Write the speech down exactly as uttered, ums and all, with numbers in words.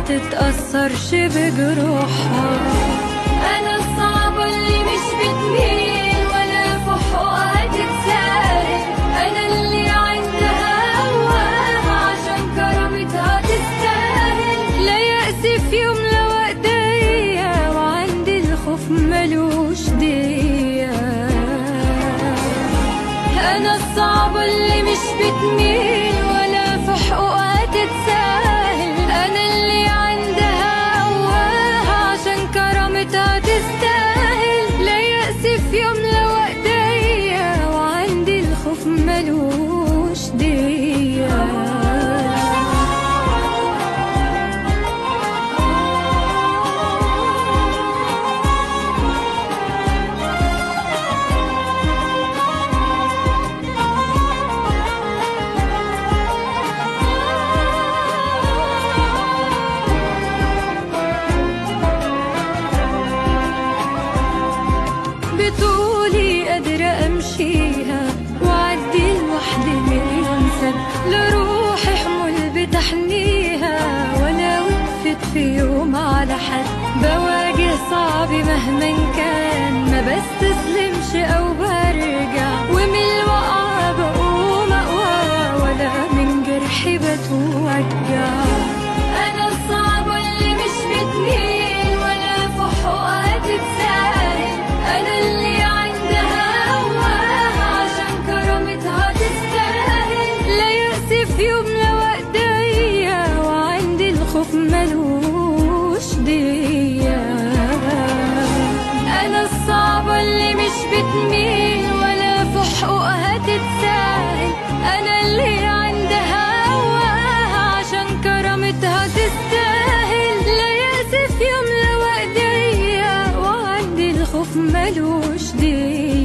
تتأثرش بجروحها. أنا الصعبة اللي مش بتميل ولا في حقوقها تتساهل، أنا اللي عندها قواها عشان كرامتها تستاهل. لا يأس في يوم لو ايديا، وعندي الخوف ملوش دية. أنا الصعبة اللي مش بتميل ولا في حقوقها تتساهل، أنا اللي عندها قواها عشان كرامتها تستاهل. لا يأس في يوم لو ايديا، وعندي الخوف ملوش دية. بطولي قادرة أمشيها وأعدي لوحدي مليون سنة، لروحي حمل بتحنيها ولا وقفت في يوم على حد. بواجه صعب مهما كان، ما بستسلمش أو برجع، ومن الوقعة بقوم أقوى ولا من جرحي بتوجع. أنا الصعبة اللي مش بتميل ولا في حقوقها تتساهل، أنا اللي عندها قواها عشان كرامتها تستاهل. لا يأس في يوم لو ايديا، وعندي الخوف ملوش دية. أنا الصعبة اللي مش بتميل ولا في حقوقها تتساهل، أنا اللي عندها قواها عشان كرامتها تستاهل. لا يأس في يوم لو ايديا، وعندي الخوف ملوش دية.